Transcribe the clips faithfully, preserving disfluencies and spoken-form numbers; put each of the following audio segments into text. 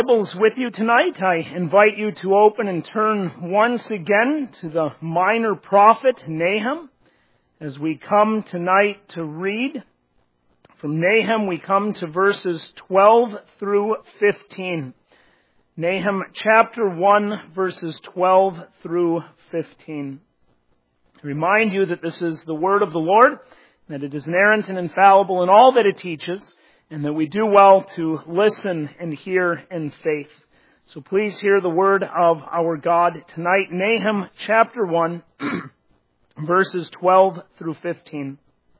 Bibles with you tonight, I invite you to open and turn once again to the minor prophet Nahum. As we come tonight to read from Nahum, we come to verses twelve through fifteen. Nahum chapter one, verses twelve through fifteen. I remind you that this is the word of the Lord, that it is inerrant and infallible in all that it teaches, and that we do well to listen and hear in faith. So please hear the word of our God tonight. Nahum chapter one, verses twelve through fifteen.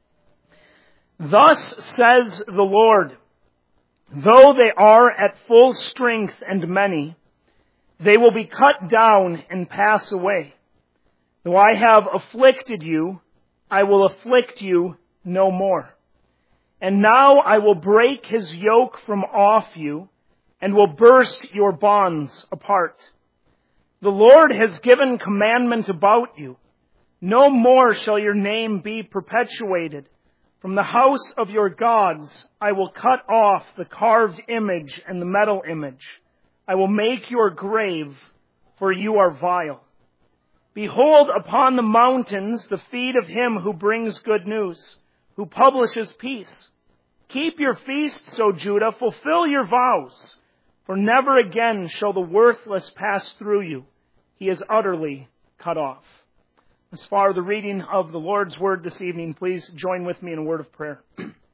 Thus says the Lord, though they are at full strength and many, they will be cut down and pass away. Though I have afflicted you, I will afflict you no more. And now I will break his yoke from off you, and will burst your bonds apart. The Lord has given commandment about you. No more shall your name be perpetuated. From the house of your gods I will cut off the carved image and the metal image. I will make your grave, for you are vile. Behold upon the mountains the feet of him who brings good news, who publishes peace. Keep your feasts, O Judah, fulfill your vows, for never again shall the worthless pass through you. He is utterly cut off. As far the reading of the Lord's word this evening, please join with me in a word of prayer.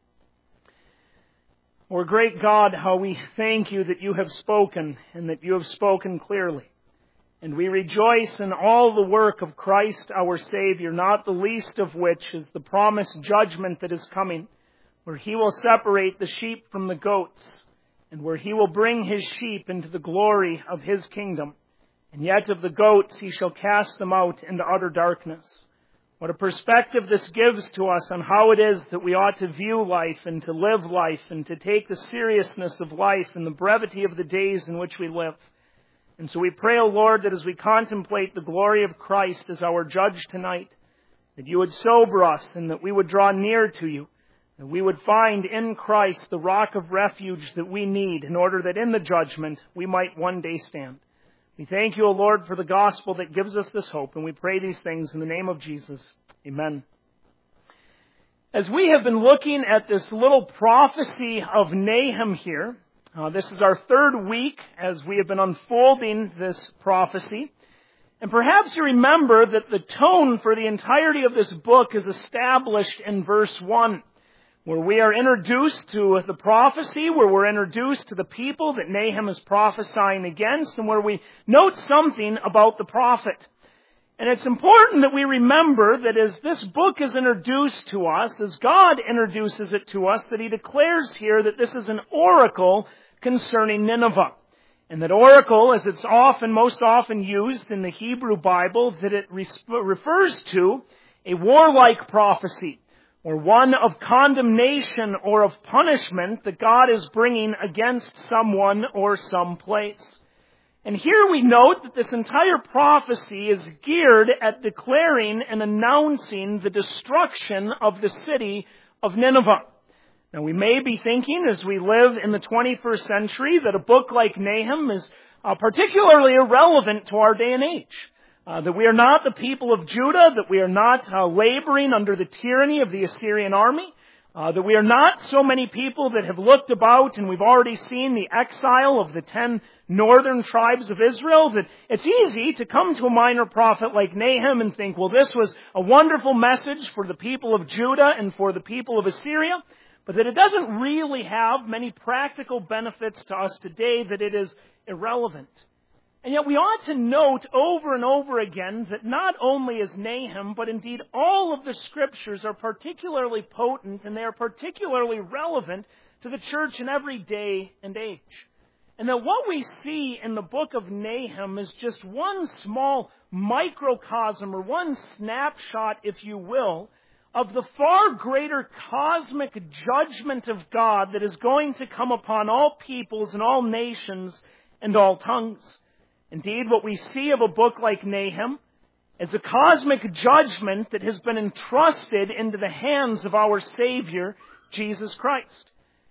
Our great God, how we thank you that you have spoken, and that you have spoken clearly. And we rejoice in all the work of Christ our Savior, not the least of which is the promised judgment that is coming, where he will separate the sheep from the goats, and where he will bring his sheep into the glory of his kingdom. And yet of the goats he shall cast them out into utter darkness. What a perspective this gives to us on how it is that we ought to view life and to live life and to take the seriousness of life and the brevity of the days in which we live. And so we pray, O Lord, that as we contemplate the glory of Christ as our judge tonight, that you would sober us and that we would draw near to you, that we would find in Christ the rock of refuge that we need in order that in the judgment we might one day stand. We thank you, O Lord, for the gospel that gives us this hope, and we pray these things in the name of Jesus. Amen. As we have been looking at this little prophecy of Nahum here, Uh, this is our third week as we have been unfolding this prophecy. And perhaps you remember that the tone for the entirety of this book is established in verse one, where we are introduced to the prophecy, where we're introduced to the people that Nahum is prophesying against, and where we note something about the prophet. And it's important that we remember that as this book is introduced to us, as God introduces it to us, that he declares here that this is an oracle concerning Nineveh. And that oracle, as it's often, most often used in the Hebrew Bible, that it refers to a warlike prophecy, or one of condemnation or of punishment that God is bringing against someone or some place. And here we note that this entire prophecy is geared at declaring and announcing the destruction of the city of Nineveh. Now, we may be thinking, as we live in the twenty-first century, that a book like Nahum is uh, particularly irrelevant to our day and age. Uh, that we are not the people of Judah, that we are not uh, laboring under the tyranny of the Assyrian army, uh, that we are not so many people that have looked about and we've already seen the exile of the ten northern tribes of Israel, that it's easy to come to a minor prophet like Nahum and think, well, this was a wonderful message for the people of Judah and for the people of Assyria, but that it doesn't really have many practical benefits to us today, that it is irrelevant. And yet we ought to note over and over again that not only is Nahum, but indeed all of the Scriptures are particularly potent and they are particularly relevant to the church in every day and age. And that what we see in the book of Nahum is just one small microcosm or one snapshot, if you will, of the far greater cosmic judgment of God that is going to come upon all peoples and all nations and all tongues. Indeed, what we see of a book like Nahum is a cosmic judgment that has been entrusted into the hands of our Savior, Jesus Christ.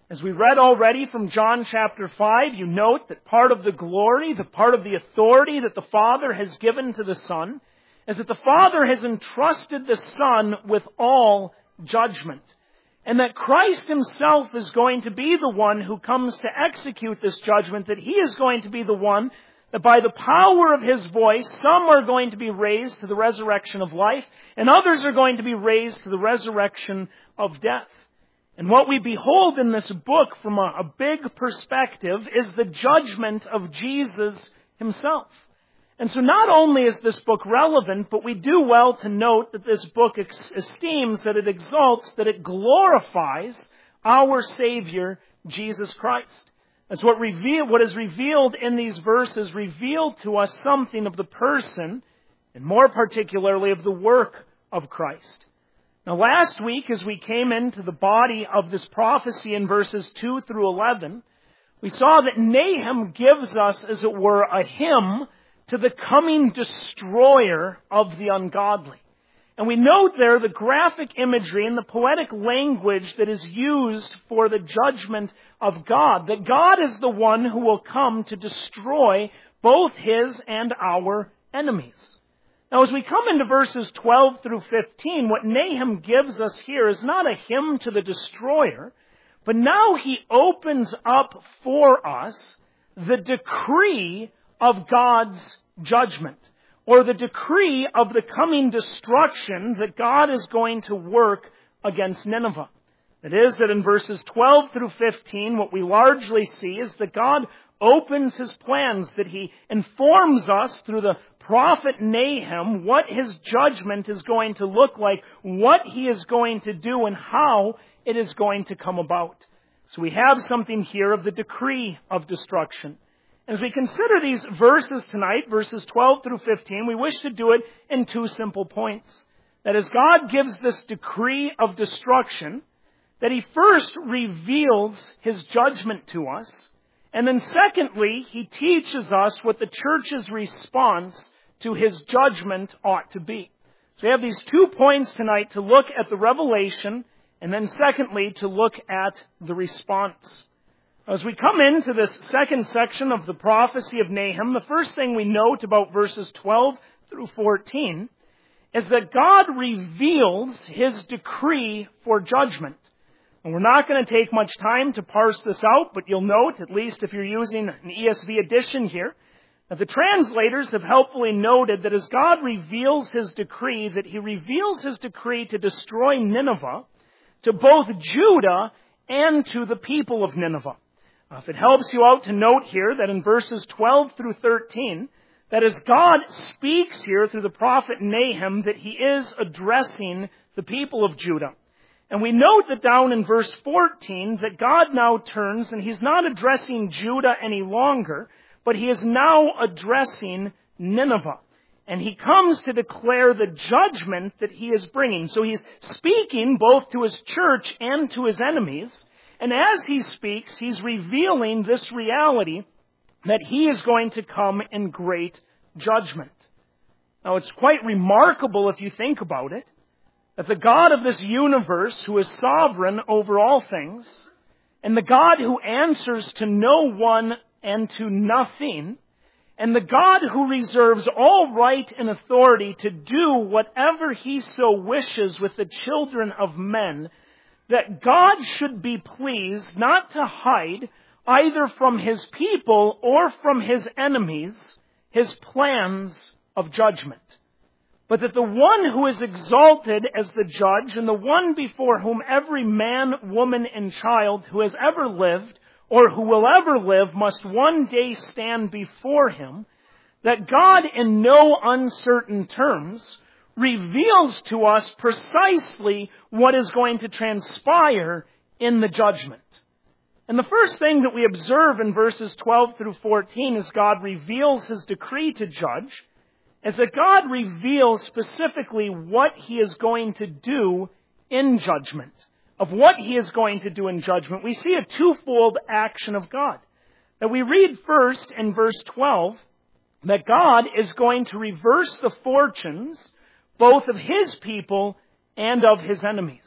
As we read already from John chapter five, you note that part of the glory, the part of the authority that the Father has given to the Son, is that the Father has entrusted the Son with all judgment. And that Christ Himself is going to be the one who comes to execute this judgment, that He is going to be the one that by the power of His voice, some are going to be raised to the resurrection of life, and others are going to be raised to the resurrection of death. And what we behold in this book from a, a big perspective is the judgment of Jesus Himself. And so not only is this book relevant, but we do well to note that this book ex- esteems, that it exalts, that it glorifies our Savior, Jesus Christ. That's what reveal, what is revealed in these verses, revealed to us something of the person, and more particularly of the work of Christ. Now last week, as we came into the body of this prophecy in verses two through eleven, we saw that Nahum gives us, as it were, a hymn to the coming destroyer of the ungodly. And we note there the graphic imagery and the poetic language that is used for the judgment of God. That God is the one who will come to destroy both His and our enemies. Now as we come into verses twelve through fifteen, what Nahum gives us here is not a hymn to the destroyer, but now he opens up for us the decree of God's judgment, or the decree of the coming destruction that God is going to work against Nineveh. It is that in verses twelve through fifteen, what we largely see is that God opens His plans, that He informs us through the prophet Nahum what His judgment is going to look like, what He is going to do, and how it is going to come about. So we have something here of the decree of destruction. As we consider these verses tonight, verses twelve through fifteen, we wish to do it in two simple points. That as God gives this decree of destruction, that He first reveals His judgment to us, and then secondly, He teaches us what the church's response to His judgment ought to be. So we have these two points tonight to look at the revelation, and then secondly, to look at the response. As we come into this second section of the prophecy of Nahum, the first thing we note about verses twelve through fourteen is that God reveals His decree for judgment. And we're not going to take much time to parse this out, but you'll note, at least if you're using an E S V edition here, that the translators have helpfully noted that as God reveals His decree, that He reveals His decree to destroy Nineveh, to both Judah and to the people of Nineveh. Uh, if it helps you out to note here that in verses twelve through thirteen, that as God speaks here through the prophet Nahum, that He is addressing the people of Judah. And we note that down in verse fourteen, that God now turns, and He's not addressing Judah any longer, but He is now addressing Nineveh. And He comes to declare the judgment that He is bringing. So He's speaking both to His church and to His enemies. And as He speaks, He's revealing this reality that He is going to come in great judgment. Now, it's quite remarkable if you think about it, that the God of this universe, who is sovereign over all things, and the God who answers to no one and to nothing, and the God who reserves all right and authority to do whatever He so wishes with the children of men, that God should be pleased not to hide either from His people or from His enemies His plans of judgment. But that the one who is exalted as the judge, and the one before whom every man, woman, and child who has ever lived or who will ever live must one day stand before Him, that God in no uncertain terms reveals to us precisely what is going to transpire in the judgment. And the first thing that we observe in verses twelve through fourteen as God reveals His decree to judge is that God reveals specifically what He is going to do in judgment. Of what He is going to do in judgment, we see a twofold action of God. That we read first in verse twelve that God is going to reverse the fortunes both of His people and of His enemies.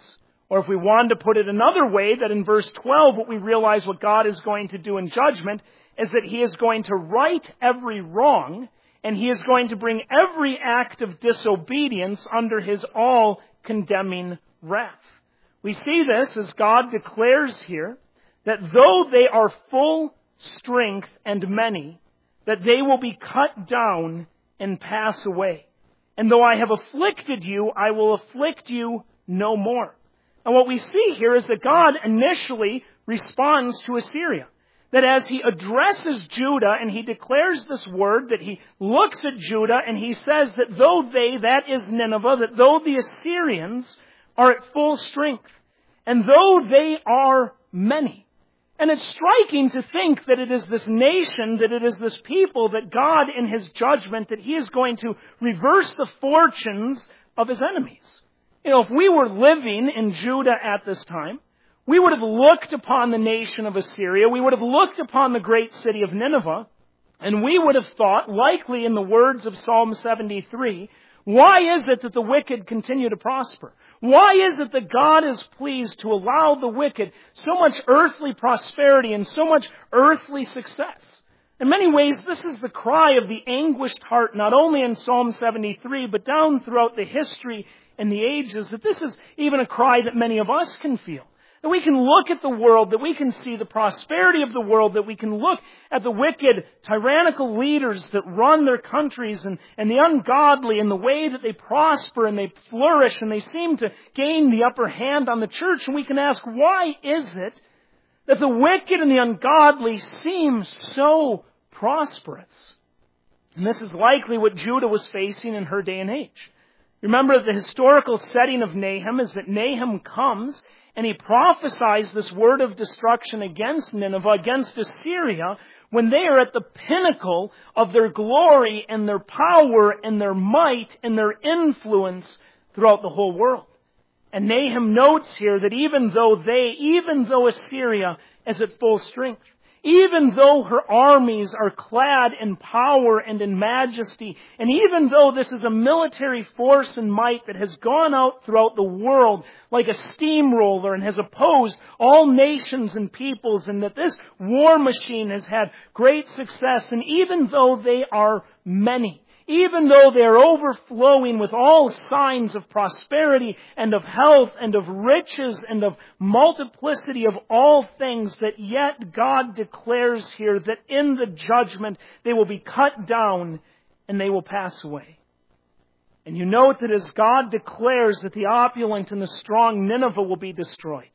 Or if we wanted to put it another way, that in verse twelve, what we realize what God is going to do in judgment is that He is going to right every wrong, and He is going to bring every act of disobedience under His all-condemning wrath. We see this as God declares here that though they are full strength and many, that they will be cut down and pass away. And though I have afflicted you, I will afflict you no more. And what we see here is that God initially responds to Assyria. That as He addresses Judah and He declares this word, that He looks at Judah and He says that though they, that is Nineveh, that though the Assyrians are at full strength, and though they are many. And it's striking to think that it is this nation, that it is this people, that God in His judgment, that He is going to reverse the fortunes of His enemies. You know, if we were living in Judah at this time, we would have looked upon the nation of Assyria, we would have looked upon the great city of Nineveh, and we would have thought, likely in the words of Psalm seventy-three, why is it that the wicked continue to prosper? Why is it that God is pleased to allow the wicked so much earthly prosperity and so much earthly success? In many ways, this is the cry of the anguished heart, not only in Psalm seventy-three, but down throughout the history and the ages, that this is even a cry that many of us can feel. That we can look at the world, that we can see the prosperity of the world, that we can look at the wicked, tyrannical leaders that run their countries and, and the ungodly and the way that they prosper and they flourish and they seem to gain the upper hand on the church. And we can ask, why is it that the wicked and the ungodly seem so prosperous? And this is likely what Judah was facing in her day and age. Remember, the historical setting of Nahum is that Nahum comes and he prophesies this word of destruction against Nineveh, against Assyria, when they are at the pinnacle of their glory and their power and their might and their influence throughout the whole world. And Nahum notes here that even though they, even though Assyria is at full strength, even though her armies are clad in power and in majesty, and even though this is a military force and might that has gone out throughout the world like a steamroller and has opposed all nations and peoples, and that this war machine has had great success, and even though they are many, even though they are overflowing with all signs of prosperity and of health and of riches and of multiplicity of all things, that yet God declares here that in the judgment they will be cut down and they will pass away. And you note that as God declares that the opulent and the strong Nineveh will be destroyed,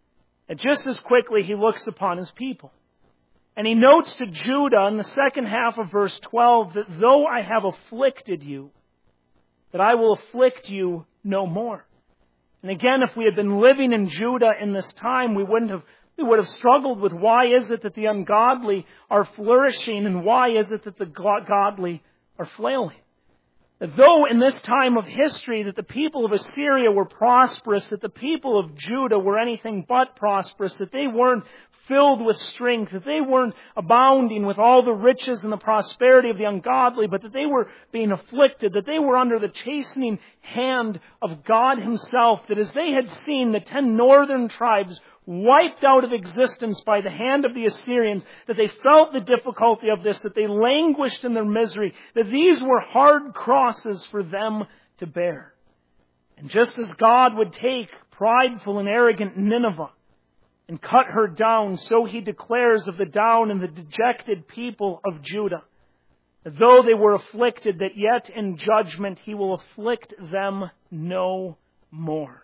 and just as quickly He looks upon His people. And He notes to Judah in the second half of verse twelve that though I have afflicted you, that I will afflict you no more. And again, if we had been living in Judah in this time, we wouldn't have, we would have struggled with why is it that the ungodly are flourishing and why is it that the godly are flailing. That though in this time of history that the people of Assyria were prosperous, that the people of Judah were anything but prosperous, that they weren't filled with strength, that they weren't abounding with all the riches and the prosperity of the ungodly, but that they were being afflicted, that they were under the chastening hand of God Himself, that as they had seen the ten northern tribes wiped out of existence by the hand of the Assyrians, that they felt the difficulty of this, that they languished in their misery, that these were hard crosses for them to bear. And just as God would take prideful and arrogant Nineveh and cut her down, so He declares of the down and the dejected people of Judah, that though they were afflicted, that yet in judgment He will afflict them no more.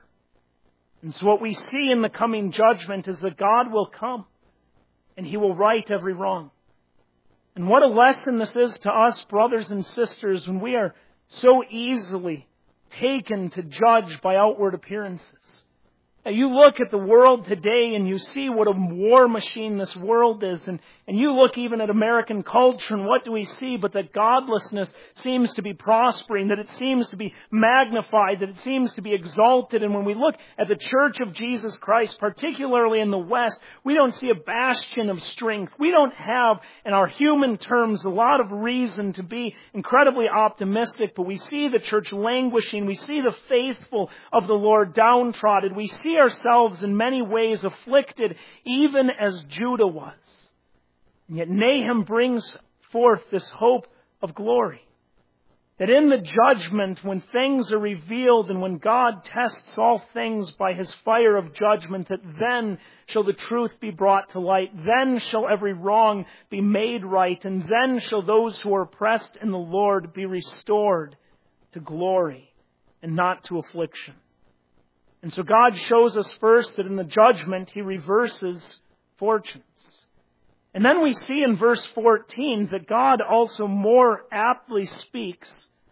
And so what we see in the coming judgment is that God will come and He will right every wrong. And what a lesson this is to us, brothers and sisters, when we are so easily taken to judge by outward appearances. Now, you look at the world today and you see what a war machine this world is. And, and you look even at American culture and what do we see but that godlessness seems to be prospering, that it seems to be magnified, that it seems to be exalted. And when we look at the Church of Jesus Christ, particularly in the West, we don't see a bastion of strength. We don't have, in our human terms, a lot of reason to be incredibly optimistic. But we see the church languishing. We see the faithful of the Lord downtrodden. We see see ourselves in many ways afflicted, even as Judah was. And yet Nahum brings forth this hope of glory. That in the judgment, when things are revealed and when God tests all things by His fire of judgment, that then shall the truth be brought to light. Then shall every wrong be made right. And then shall those who are oppressed in the Lord be restored to glory and not to affliction. And so God shows us first that in the judgment He reverses fortunes. And then we see in verse fourteen that God also more aptly speaks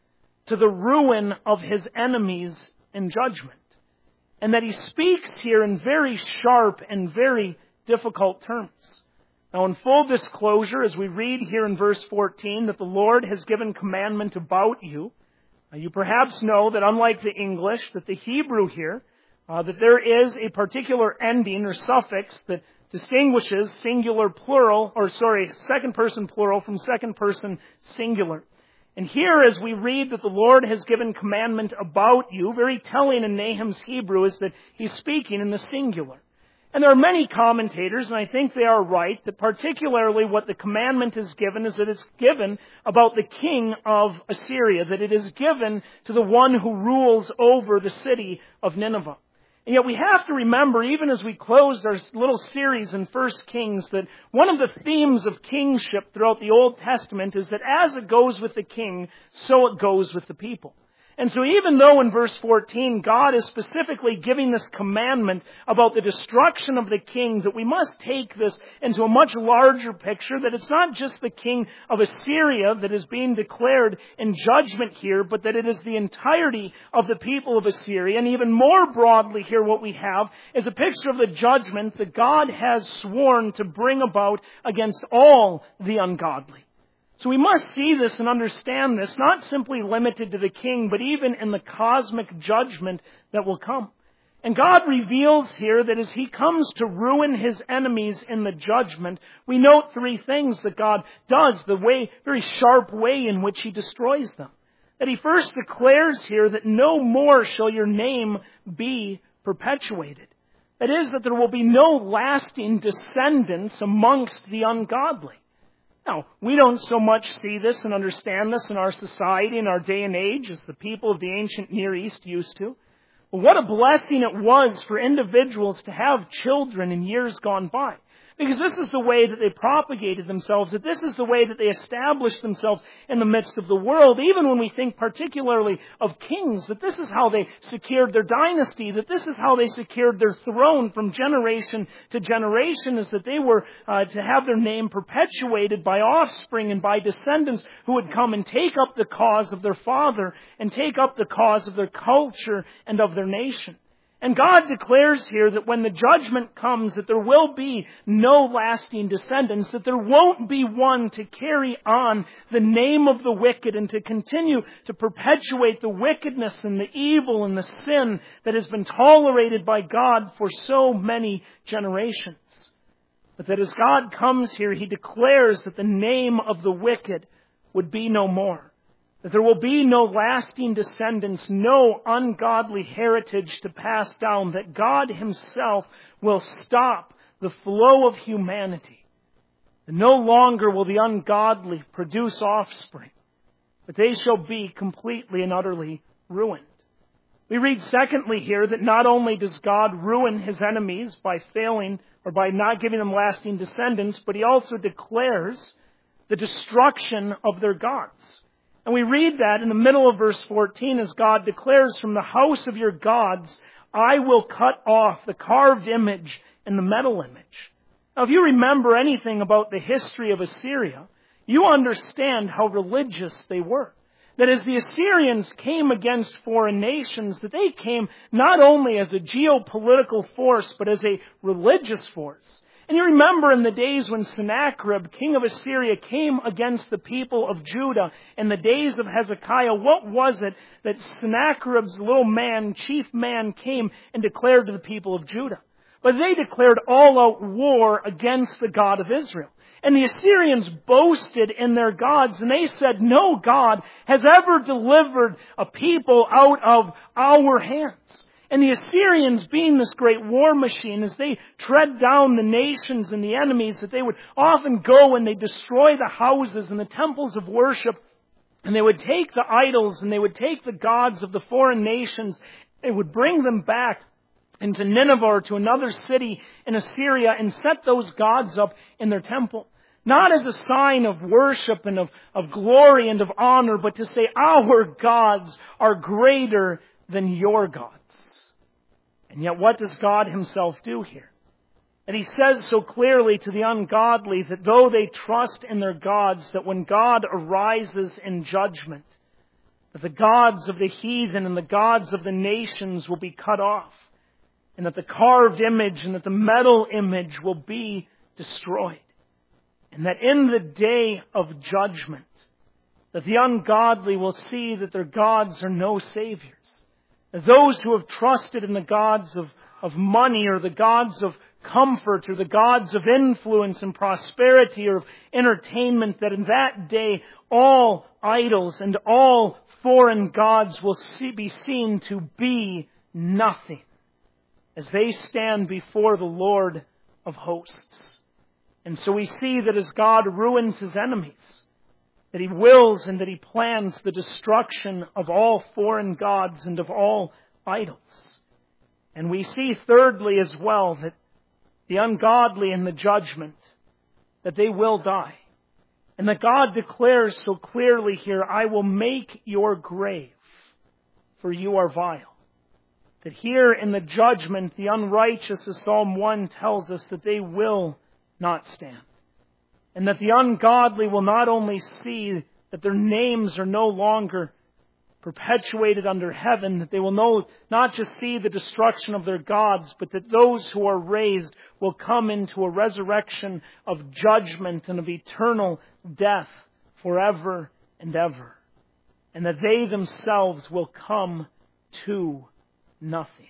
to the ruin of His enemies in judgment. And that He speaks here in very sharp and very difficult terms. Now, in full disclosure, as we read here in verse fourteen, that the Lord has given commandment about you, you perhaps know that unlike the English, that the Hebrew here, uh, that there is a particular ending or suffix that distinguishes singular plural, or sorry, second person plural from second person singular. And here, as we read that the Lord has given commandment about you, very telling in Nahum's Hebrew is that He's speaking in the singular. And there are many commentators, and I think they are right, that particularly what the commandment is given is that it's given about the king of Assyria, that it is given to the one who rules over the city of Nineveh. And yet we have to remember, even as we close our little series in First Kings, that one of the themes of kingship throughout the Old Testament is that as it goes with the king, so it goes with the people. And so even though in verse fourteen, God is specifically giving this commandment about the destruction of the king, that we must take this into a much larger picture, that it's not just the king of Assyria that is being declared in judgment here, but that it is the entirety of the people of Assyria. And even more broadly here, what we have is a picture of the judgment that God has sworn to bring about against all the ungodly. So we must see this and understand this, not simply limited to the king, but even in the cosmic judgment that will come. And God reveals here that as He comes to ruin His enemies in the judgment, we note three things that God does, the way, very sharp way in which He destroys them. That He first declares here that no more shall your name be perpetuated. That is, that there will be no lasting descendants amongst the ungodly. Now, we don't so much see this and understand this in our society, in our day and age, as the people of the ancient Near East used to. But what a blessing it was for individuals to have children in years gone by. Because this is the way that they propagated themselves, that this is the way that they established themselves in the midst of the world. Even when we think particularly of kings, that this is how they secured their dynasty, that this is how they secured their throne from generation to generation, is that they were uh, to have their name perpetuated by offspring and by descendants who would come and take up the cause of their father and take up the cause of their culture and of their nation. And God declares here that when the judgment comes, that there will be no lasting descendants, that there won't be one to carry on the name of the wicked and to continue to perpetuate the wickedness and the evil and the sin that has been tolerated by God for so many generations. But that as God comes here, He declares that the name of the wicked would be no more. That there will be no lasting descendants, no ungodly heritage to pass down, that God Himself will stop the flow of humanity. And no longer will the ungodly produce offspring, but they shall be completely and utterly ruined. We read secondly here that not only does God ruin His enemies by failing or by not giving them lasting descendants, but He also declares the destruction of their gods. And we read that in the middle of verse fourteen as God declares, "From the house of your gods I will cut off the carved image and the metal image." Now, if you remember anything about the history of Assyria, you understand how religious they were. That as the Assyrians came against foreign nations, that they came not only as a geopolitical force, but as a religious force. And you remember in the days when Sennacherib, king of Assyria, came against the people of Judah in the days of Hezekiah, what was it that Sennacherib's little man, chief man, came and declared to the people of Judah? But they declared all-out war against the God of Israel. And the Assyrians boasted in their gods, and they said, "No God has ever delivered a people out of our hands." And the Assyrians, being this great war machine, as they tread down the nations and the enemies, that they would often go and they destroy the houses and the temples of worship, and they would take the idols and they would take the gods of the foreign nations, they would bring them back into Nineveh or to another city in Assyria and set those gods up in their temple. Not as a sign of worship and of, of glory and of honor, but to say, our gods are greater than your gods. And yet what does God himself do here? And he says so clearly to the ungodly that though they trust in their gods, that when God arises in judgment, that the gods of the heathen and the gods of the nations will be cut off, and that the carved image and that the metal image will be destroyed. And that in the day of judgment, that the ungodly will see that their gods are no saviors. Those who have trusted in the gods of, of money or the gods of comfort or the gods of influence and prosperity or of entertainment, that in that day all idols and all foreign gods will see, be seen to be nothing as they stand before the Lord of hosts. And so we see that as God ruins his enemies, that he wills and that he plans the destruction of all foreign gods and of all idols. And we see thirdly as well that the ungodly in the judgment, that they will die. And that God declares so clearly here, I will make your grave, for you are vile. That here in the judgment, the unrighteous, as Psalm one tells us, that they will not stand. And that the ungodly will not only see that their names are no longer perpetuated under heaven, that they will know, not just see the destruction of their gods, but that those who are raised will come into a resurrection of judgment and of eternal death forever and ever. And that they themselves will come to nothing.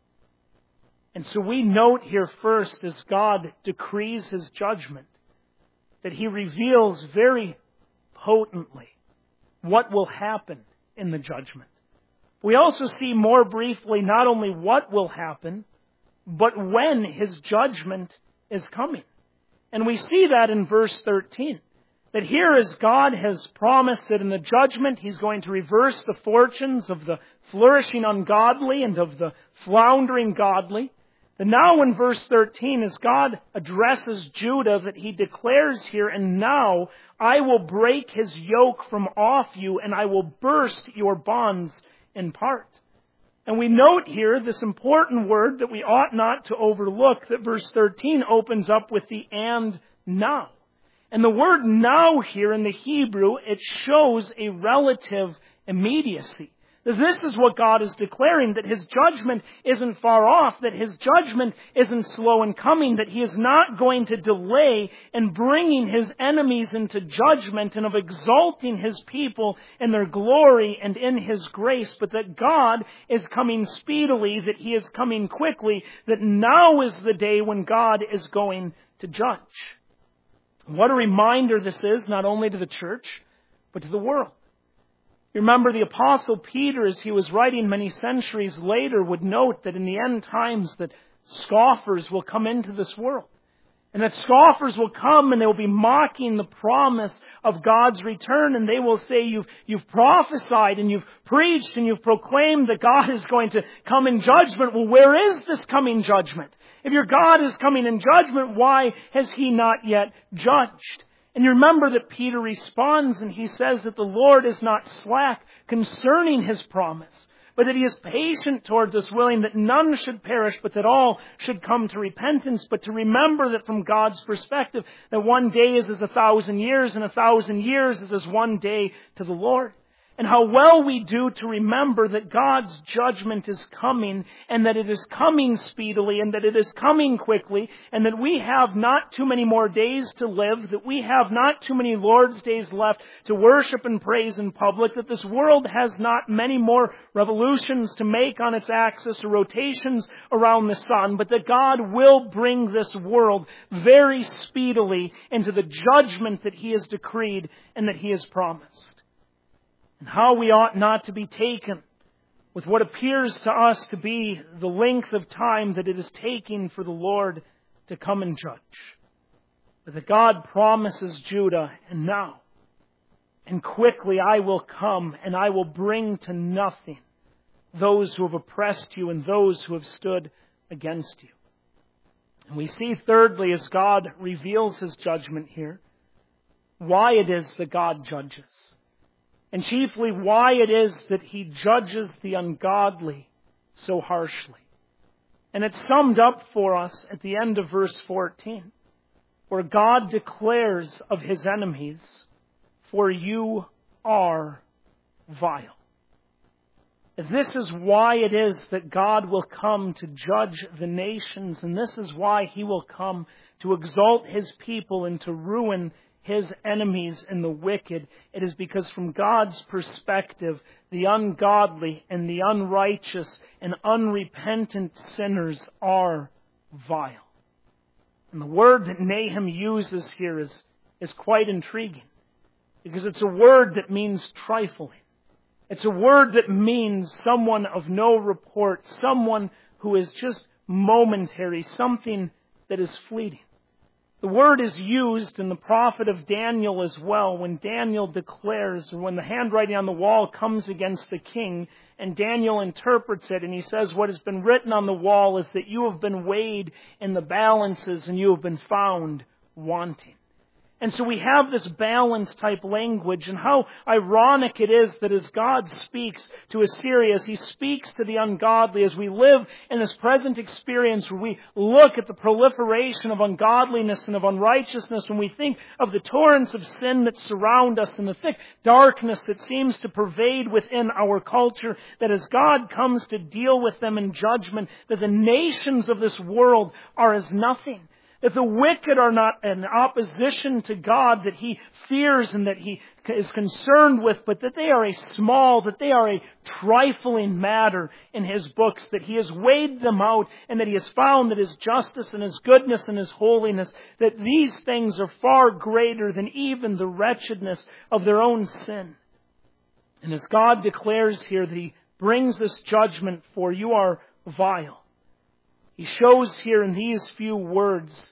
And so we note here first, as God decrees his judgment, that he reveals very potently what will happen in the judgment. We also see more briefly not only what will happen, but when his judgment is coming. And we see that in verse thirteen. That here, as God has promised that in the judgment he's going to reverse the fortunes of the flourishing ungodly and of the floundering godly, and now in verse thirteen, as God addresses Judah, that he declares here, and now I will break his yoke from off you, and I will burst your bonds in part. And we note here this important word that we ought not to overlook, that verse thirteen opens up with the and now. And the word now here in the Hebrew, it shows a relative immediacy. This is what God is declaring, that his judgment isn't far off, that his judgment isn't slow in coming, that he is not going to delay in bringing his enemies into judgment and of exalting his people in their glory and in his grace, but that God is coming speedily, that he is coming quickly, that now is the day when God is going to judge. What a reminder this is, not only to the church, but to the world. You remember the Apostle Peter, as he was writing many centuries later, would note that in the end times that scoffers will come into this world. And that scoffers will come and they will be mocking the promise of God's return. And they will say, you've, you've prophesied and you've preached and you've proclaimed that God is going to come in judgment. Well, where is this coming judgment? If your God is coming in judgment, why has he not yet judged? And you remember that Peter responds and he says that the Lord is not slack concerning his promise, but that he is patient towards us, willing that none should perish, but that all should come to repentance. But to remember that from God's perspective, that one day is as a thousand years, and a thousand years is as one day to the Lord. And how well we do to remember that God's judgment is coming, and that it is coming speedily, and that it is coming quickly, and that we have not too many more days to live, that we have not too many Lord's days left to worship and praise in public, that this world has not many more revolutions to make on its axis or rotations around the sun, but that God will bring this world very speedily into the judgment that he has decreed and that he has promised. And how we ought not to be taken with what appears to us to be the length of time that it is taking for the Lord to come and judge. But that God promises Judah, and now, and quickly I will come, and I will bring to nothing those who have oppressed you and those who have stood against you. And we see thirdly, as God reveals His judgment here, why it is that God judges. And chiefly why it is that He judges the ungodly so harshly. And it's summed up for us at the end of verse fourteen, where God declares of His enemies, "For you are vile." This is why it is that God will come to judge the nations, and this is why He will come to exalt His people and to ruin His enemies and the wicked. It is because from God's perspective, the ungodly and the unrighteous and unrepentant sinners are vile. And the word that Nahum uses here is, is quite intriguing, because it's a word that means trifling. It's a word that means someone of no report, someone who is just momentary, something that is fleeting. The word is used in the prophet of Daniel as well, when Daniel declares, or when the handwriting on the wall comes against the king, and Daniel interprets it, and he says, what has been written on the wall is that you have been weighed in the balances and you have been found wanting. And so we have this balance type language, and how ironic it is that as God speaks to Assyria, as He speaks to the ungodly, as we live in this present experience where we look at the proliferation of ungodliness and of unrighteousness, when we think of the torrents of sin that surround us and the thick darkness that seems to pervade within our culture, that as God comes to deal with them in judgment, that the nations of this world are as nothing. That the wicked are not in opposition to God that He fears and that He is concerned with, but that they are a small, that they are a trifling matter in His books, that He has weighed them out and that He has found that His justice and His goodness and His holiness, that these things are far greater than even the wretchedness of their own sin. And as God declares here that He brings this judgment, for you are vile, He shows here in these few words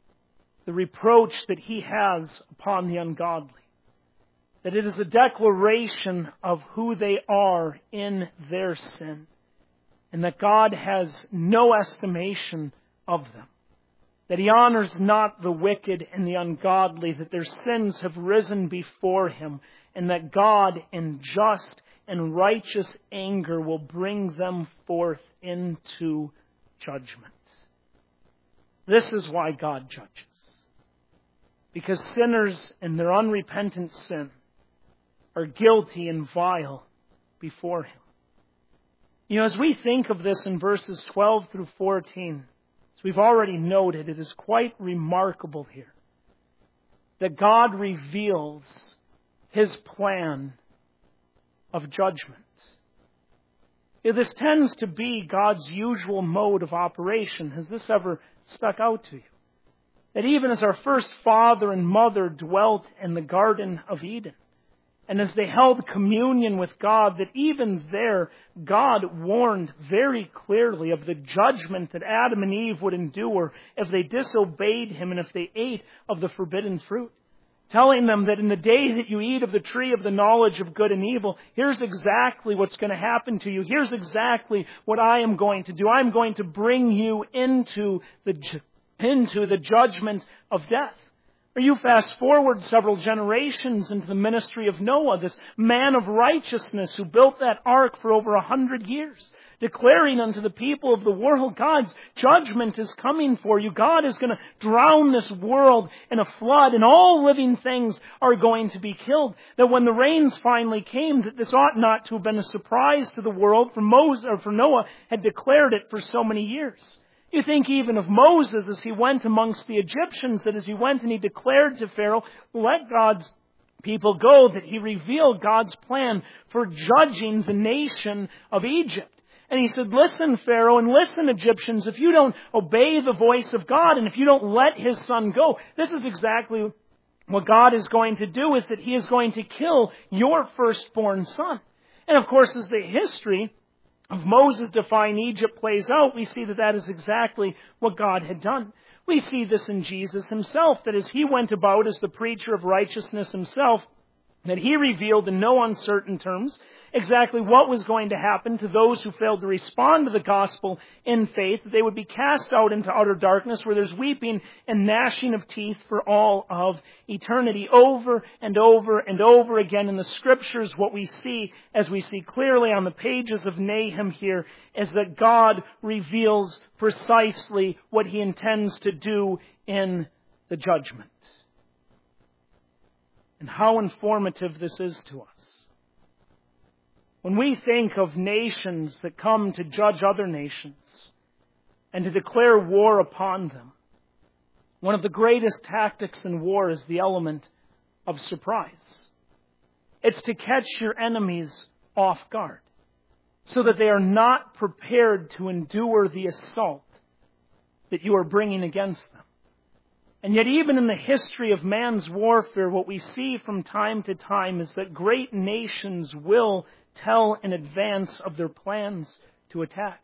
the reproach that He has upon the ungodly. That it is a declaration of who they are in their sin. And that God has no estimation of them. That He honors not the wicked and the ungodly. That their sins have risen before Him. And that God in just and righteous anger will bring them forth into judgment. This is why God judges. Because sinners in their unrepentant sin are guilty and vile before Him. You know, as we think of this in verses twelve through fourteen, as we've already noted, it is quite remarkable here that God reveals His plan of judgment. This tends to be God's usual mode of operation. Has this ever stuck out to you? That even as our first father and mother dwelt in the Garden of Eden, and as they held communion with God, that even there God warned very clearly of the judgment that Adam and Eve would endure if they disobeyed Him and if they ate of the forbidden fruit. Telling them that in the day that you eat of the tree of the knowledge of good and evil, here's exactly what's going to happen to you. Here's exactly what I am going to do. I'm going to bring you into the, into the judgment of death. Or you fast forward several generations into the ministry of Noah, this man of righteousness who built that ark for over a hundred years, declaring unto the people of the world, God's judgment is coming for you. God is going to drown this world in a flood, and all living things are going to be killed. That when the rains finally came, that this ought not to have been a surprise to the world, for Moses or for Noah had declared it for so many years. You think even of Moses as he went amongst the Egyptians, that as he went and he declared to Pharaoh, let God's people go, that he revealed God's plan for judging the nation of Egypt. And he said, listen, Pharaoh, and listen, Egyptians, if you don't obey the voice of God and if you don't let His son go, this is exactly what God is going to do, is that He is going to kill your firstborn son. And of course, as the history of Moses defying Egypt plays out, we see that that is exactly what God had done. We see this in Jesus himself, that as he went about as the preacher of righteousness himself, that he revealed in no uncertain terms exactly what was going to happen to those who failed to respond to the gospel in faith. They would be cast out into utter darkness where there's weeping and gnashing of teeth for all of eternity. Over and over and over again in the scriptures, what we see, as we see clearly on the pages of Nahum here, is that God reveals precisely what he intends to do in the judgment. And how informative this is to us. When we think of nations that come to judge other nations and to declare war upon them, one of the greatest tactics in war is the element of surprise. It's to catch your enemies off guard so that they are not prepared to endure the assault that you are bringing against them. And yet even in the history of man's warfare, what we see from time to time is that great nations will tell in advance of their plans to attack.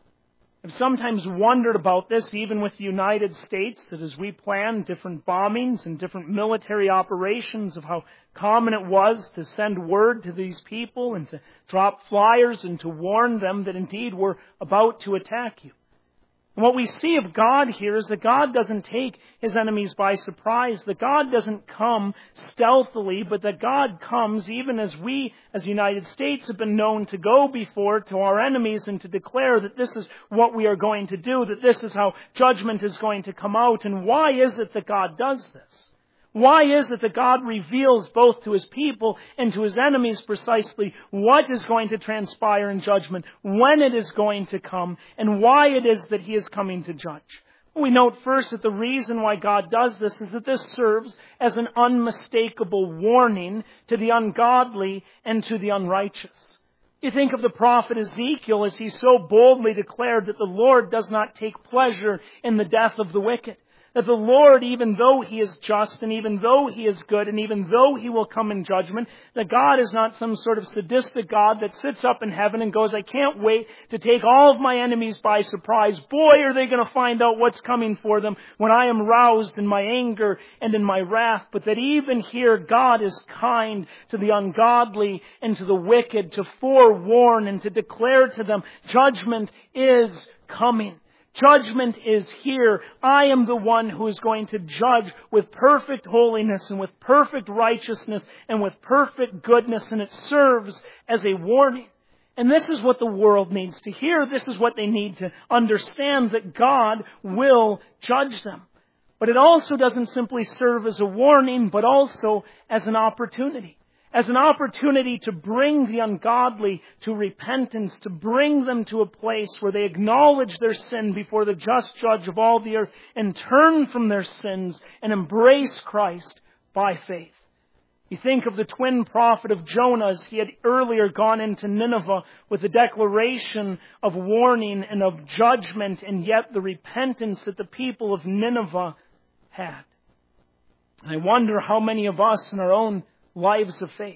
I've sometimes wondered about this, even with the United States, that as we plan different bombings and different military operations, of how common it was to send word to these people and to drop flyers and to warn them that indeed we're about to attack you. And what we see of God here is that God doesn't take his enemies by surprise, that God doesn't come stealthily, but that God comes even as we, as the United States, have been known to go before to our enemies and to declare that this is what we are going to do, that this is how judgment is going to come out. And why is it that God does this? Why is it that God reveals both to his people and to his enemies precisely what is going to transpire in judgment, when it is going to come, and why it is that he is coming to judge? We note first that the reason why God does this is that this serves as an unmistakable warning to the ungodly and to the unrighteous. You think of the prophet Ezekiel as he so boldly declared that the Lord does not take pleasure in the death of the wicked. That the Lord, even though he is just and even though he is good and even though he will come in judgment, that God is not some sort of sadistic God that sits up in heaven and goes, I can't wait to take all of my enemies by surprise. Boy, are they going to find out what's coming for them when I am roused in my anger and in my wrath. But that even here God is kind to the ungodly and to the wicked, to forewarn and to declare to them, judgment is coming. Judgment is here. I am the one who is going to judge with perfect holiness and with perfect righteousness and with perfect goodness. And it serves as a warning. And this is what the world needs to hear. This is what they need to understand, that God will judge them. But it also doesn't simply serve as a warning, but also as an opportunity. As an opportunity to bring the ungodly to repentance, to bring them to a place where they acknowledge their sin before the just judge of all the earth and turn from their sins and embrace Christ by faith. You think of the twin prophet of Jonah as he had earlier gone into Nineveh with a declaration of warning and of judgment, and yet the repentance that the people of Nineveh had. And I wonder how many of us in our own lives of faith,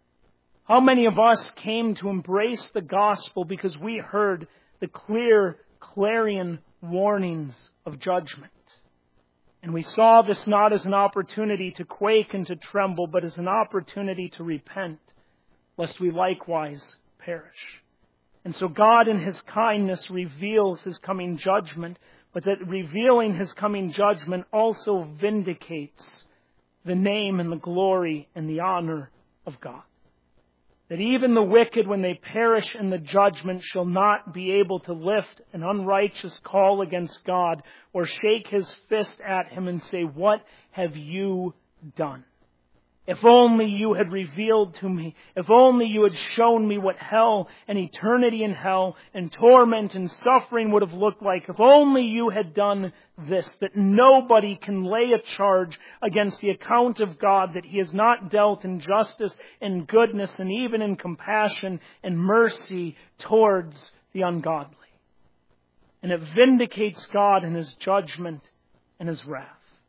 how many of us came to embrace the gospel because we heard the clear, clarion warnings of judgment. And we saw this not as an opportunity to quake and to tremble, but as an opportunity to repent, lest we likewise perish. And so God in his kindness reveals his coming judgment, but that revealing his coming judgment also vindicates the name and the glory and the honor of God. That even the wicked, when they perish in the judgment, shall not be able to lift an unrighteous call against God or shake his fist at him and say, what have you done? If only you had revealed to me, if only you had shown me what hell and eternity in hell and torment and suffering would have looked like, if only you had done this, that nobody can lay a charge against the account of God, that he has not dealt in justice and goodness and even in compassion and mercy towards the ungodly. And it vindicates God in his judgment and his wrath.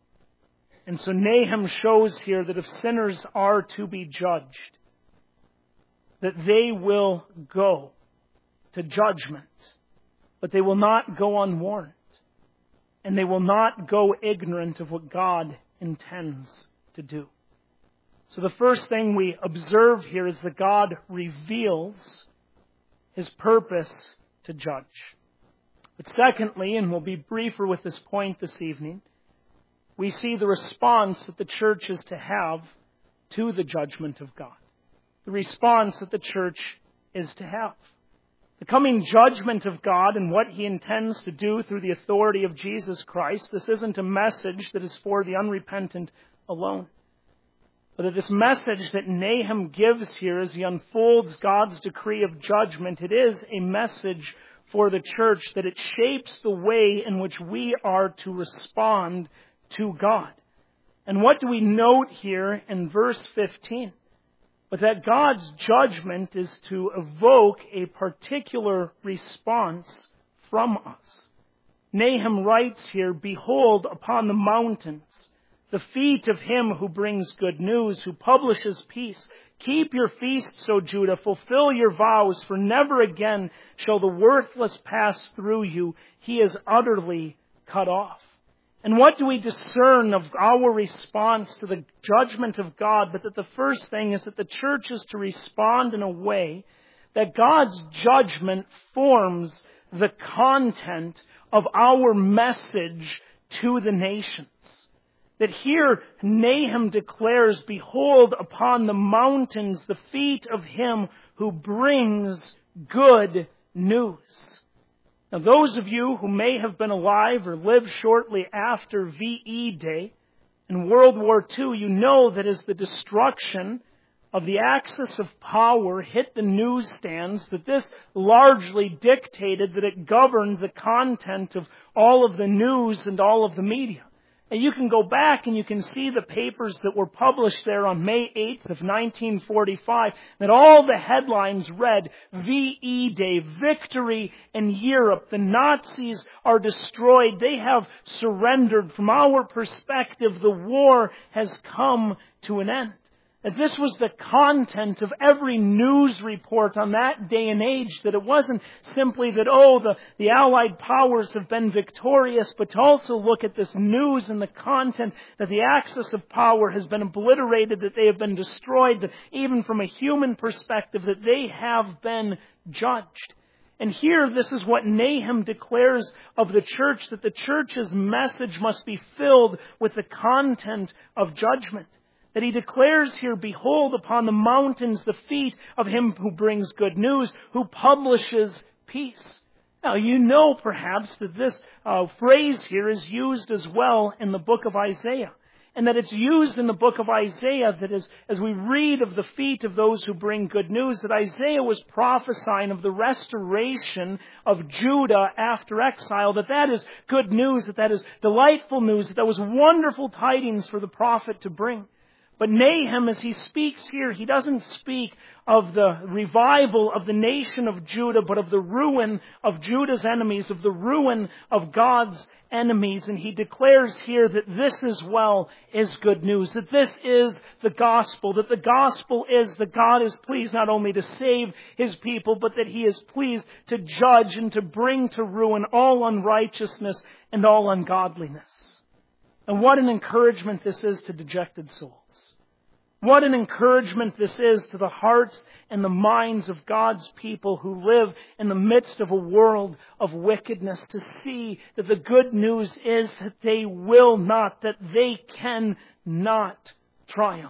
And so Nahum shows here that if sinners are to be judged, that they will go to judgment, but they will not go unwarned. And they will not go ignorant of what God intends to do. So the first thing we observe here is that God reveals His purpose to judge. But secondly, and we'll be briefer with this point this evening, we see the response that the church is to have to the judgment of God. The response that the church is to have. The coming judgment of God and what He intends to do through the authority of Jesus Christ, this isn't a message that is for the unrepentant alone. But this message that Nahum gives here as he unfolds God's decree of judgment, it is a message for the church that it shapes the way in which we are to respond to God. And what do we note here in verse fifteen? But that God's judgment is to evoke a particular response from us. Nahum writes here, "Behold upon the mountains the feet of him who brings good news, who publishes peace. Keep your feasts, O Judah, fulfill your vows, for never again shall the worthless pass through you. He is utterly cut off." And what do we discern of our response to the judgment of God? But that the first thing is that the church is to respond in a way that God's judgment forms the content of our message to the nations. That here Nahum declares, "Behold upon the mountains the feet of him who brings good news." Now, those of you who may have been alive or lived shortly after V E Day in World War Two, you know that as the destruction of the axis of power hit the newsstands, that this largely dictated that it governed the content of all of the news and all of the media. And you can go back and you can see the papers that were published there on May eighth of nineteen forty-five, that all the headlines read, V E Day, victory in Europe. The Nazis are destroyed. They have surrendered. From our perspective, the war has come to an end. That this was the content of every news report on that day and age, that it wasn't simply that, oh, the, the Allied powers have been victorious, but to also look at this news and the content that the axis of power has been obliterated, that they have been destroyed, that even from a human perspective, that they have been judged. And here, this is what Nahum declares of the church, that the church's message must be filled with the content of judgment. That he declares here, "Behold upon the mountains the feet of him who brings good news, who publishes peace." Now, you know perhaps that this uh, phrase here is used as well in the book of Isaiah. And that it's used in the book of Isaiah that as, as we read of the feet of those who bring good news, that Isaiah was prophesying of the restoration of Judah after exile, that that is good news, that that is delightful news, that that was wonderful tidings for the prophet to bring. But Nahum, as he speaks here, he doesn't speak of the revival of the nation of Judah, but of the ruin of Judah's enemies, of the ruin of God's enemies. And he declares here that this as well is good news, that this is the gospel, that the gospel is that God is pleased not only to save His people, but that He is pleased to judge and to bring to ruin all unrighteousness and all ungodliness. And what an encouragement this is to dejected souls. What an encouragement this is to the hearts and the minds of God's people who live in the midst of a world of wickedness, to see that the good news is that they will not, that they can not triumph.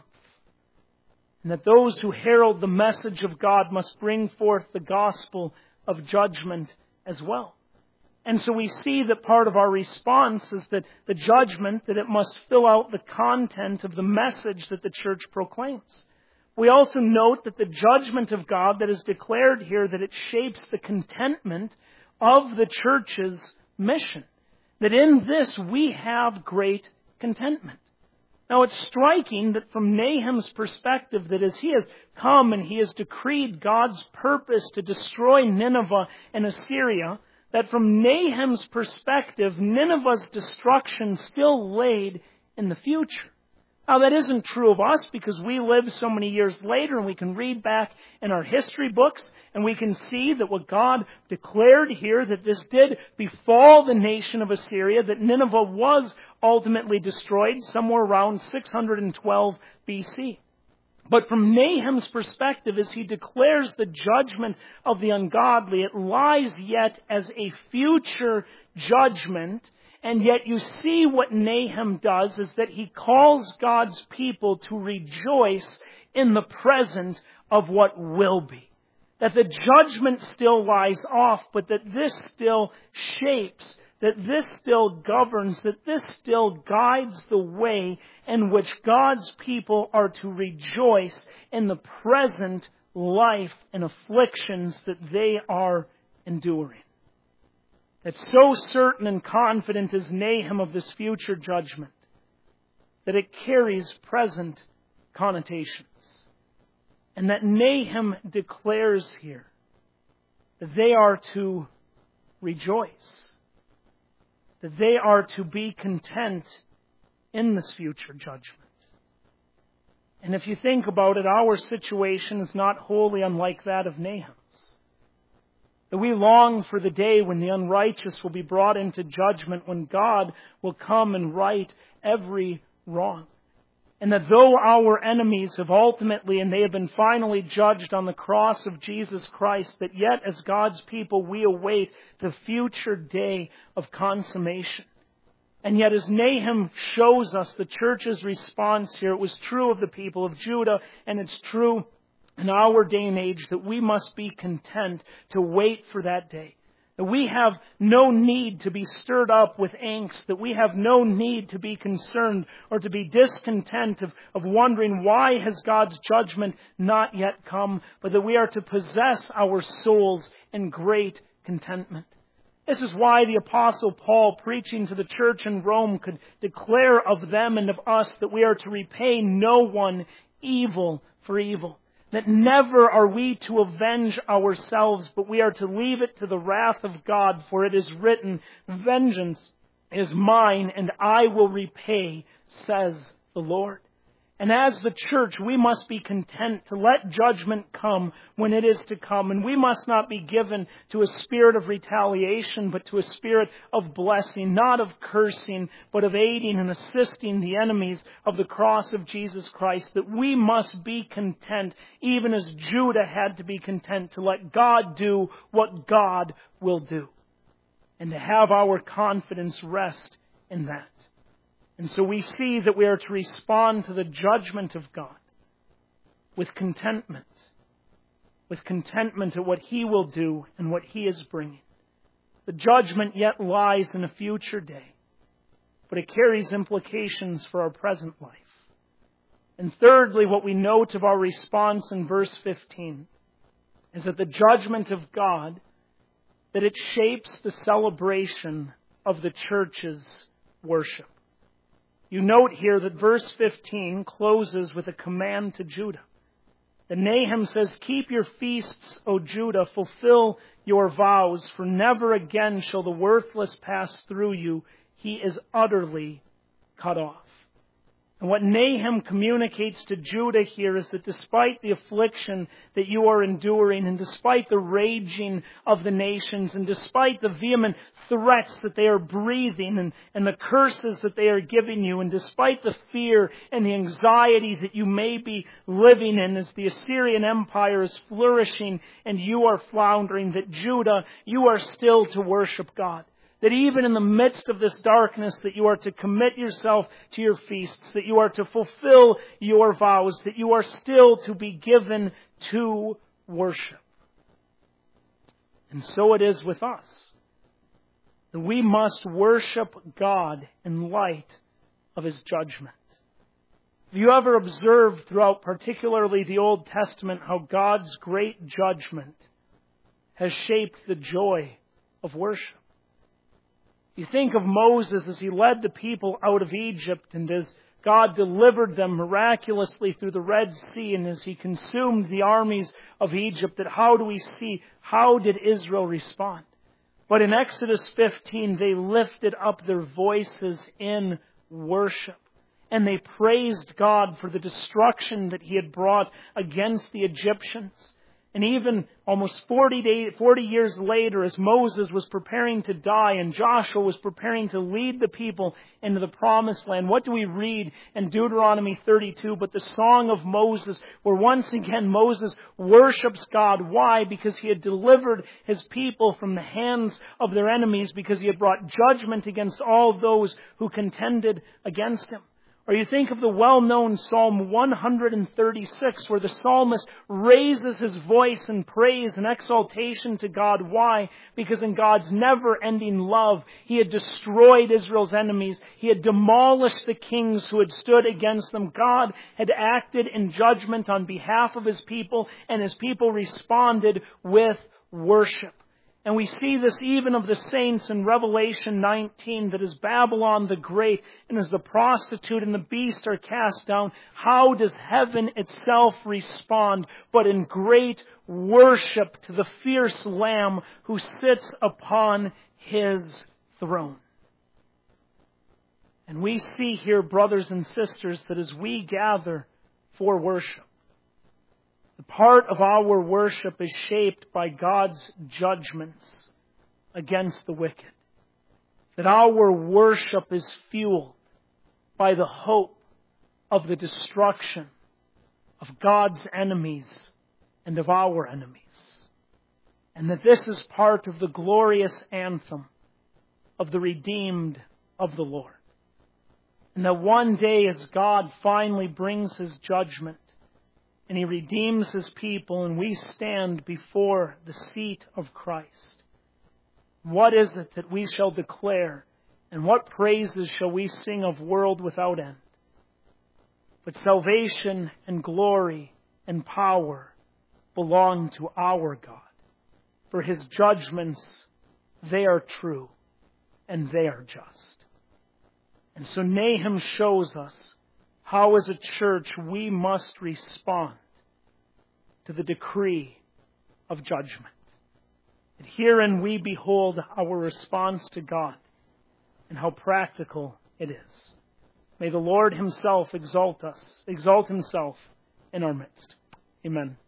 And that those who herald the message of God must bring forth the gospel of judgment as well. And so we see that part of our response is that the judgment, that it must fill out the content of the message that the church proclaims. We also note that the judgment of God that is declared here, that it shapes the contentment of the church's mission. That in this we have great contentment. Now it's striking that from Nahum's perspective, that as he has come and he has decreed God's purpose to destroy Nineveh and Assyria, that from Nahum's perspective, Nineveh's destruction still laid in the future. Now, that isn't true of us because we live so many years later and we can read back in our history books and we can see that what God declared here, that this did befall the nation of Assyria, that Nineveh was ultimately destroyed somewhere around six hundred twelve B C. But from Nahum's perspective, as he declares the judgment of the ungodly, it lies yet as a future judgment. And yet you see what Nahum does is that he calls God's people to rejoice in the present of what will be. That the judgment still lies off, but that this still shapes, that this still governs, that this still guides the way in which God's people are to rejoice in the present life and afflictions that they are enduring. That so certain and confident is Nahum of this future judgment that it carries present connotations. And that Nahum declares here that they are to rejoice, that they are to be content in this future judgment. And if you think about it, our situation is not wholly unlike that of Nahum. That we long for the day when the unrighteous will be brought into judgment, when God will come and right every wrong. And that though our enemies have ultimately, and they have been finally judged on the cross of Jesus Christ, that yet as God's people we await the future day of consummation. And yet as Nahum shows us the church's response here, it was true of the people of Judah, and it's true in our day and age that we must be content to wait for that day. That we have no need to be stirred up with angst. That we have no need to be concerned or to be discontent of, of wondering why has God's judgment not yet come. But that we are to possess our souls in great contentment. This is why the Apostle Paul, preaching to the church in Rome, could declare of them and of us that we are to repay no one evil for evil. That never are we to avenge ourselves, but we are to leave it to the wrath of God, for it is written, "Vengeance is mine, and I will repay, says the Lord." And as the church, we must be content to let judgment come when it is to come. And we must not be given to a spirit of retaliation, but to a spirit of blessing, not of cursing, but of aiding and assisting the enemies of the cross of Jesus Christ. That we must be content, even as Judah had to be content, to let God do what God will do. And to have our confidence rest in that. And so we see that we are to respond to the judgment of God with contentment. With contentment at what He will do and what He is bringing. The judgment yet lies in a future day, but it carries implications for our present life. And thirdly, what we note of our response in verse fifteen is that the judgment of God, that it shapes the celebration of the church's worship. You note here that verse fifteen closes with a command to Judah. The Nahum says, "Keep your feasts, O Judah, fulfill your vows, for never again shall the worthless pass through you. He is utterly cut off." And what Nahum communicates to Judah here is that despite the affliction that you are enduring, and despite the raging of the nations, and despite the vehement threats that they are breathing, and, and the curses that they are giving you, and despite the fear and the anxiety that you may be living in as the Assyrian Empire is flourishing and you are floundering, that Judah, you are still to worship God. That even in the midst of this darkness, that you are to commit yourself to your feasts, that you are to fulfill your vows, that you are still to be given to worship. And so it is with us. That we must worship God in light of His judgment. Have you ever observed throughout particularly the Old Testament how God's great judgment has shaped the joy of worship? You think of Moses as he led the people out of Egypt, and as God delivered them miraculously through the Red Sea, and as He consumed the armies of Egypt, that how do we see, how did Israel respond? But in Exodus fifteen, they lifted up their voices in worship. And they praised God for the destruction that He had brought against the Egyptians. And even almost forty, day, forty years later, as Moses was preparing to die and Joshua was preparing to lead the people into the promised land, what do we read in Deuteronomy thirty-two but the song of Moses, where once again Moses worships God. Why? Because he had delivered his people from the hands of their enemies, because he had brought judgment against all those who contended against him. Or you think of the well-known Psalm one thirty-six, where the psalmist raises his voice in praise and exaltation to God. Why? Because in God's never-ending love, He had destroyed Israel's enemies. He had demolished the kings who had stood against them. God had acted in judgment on behalf of His people, and His people responded with worship. And we see this even of the saints in Revelation nineteen, that as Babylon the Great and as the prostitute and the beast are cast down, how does heaven itself respond but in great worship to the fierce Lamb who sits upon His throne? And we see here, brothers and sisters, that as we gather for worship, the part of our worship is shaped by God's judgments against the wicked. That our worship is fueled by the hope of the destruction of God's enemies and of our enemies. And that this is part of the glorious anthem of the redeemed of the Lord. And that one day, as God finally brings His judgment, and He redeems His people, and we stand before the seat of Christ, what is it that we shall declare, and what praises shall we sing of world without end? But salvation and glory and power belong to our God. For His judgments, they are true and they are just. And so Nahum shows us how as a church we must respond to the decree of judgment. And herein we behold our response to God and how practical it is. May the Lord Himself exalt us, exalt Himself in our midst. Amen.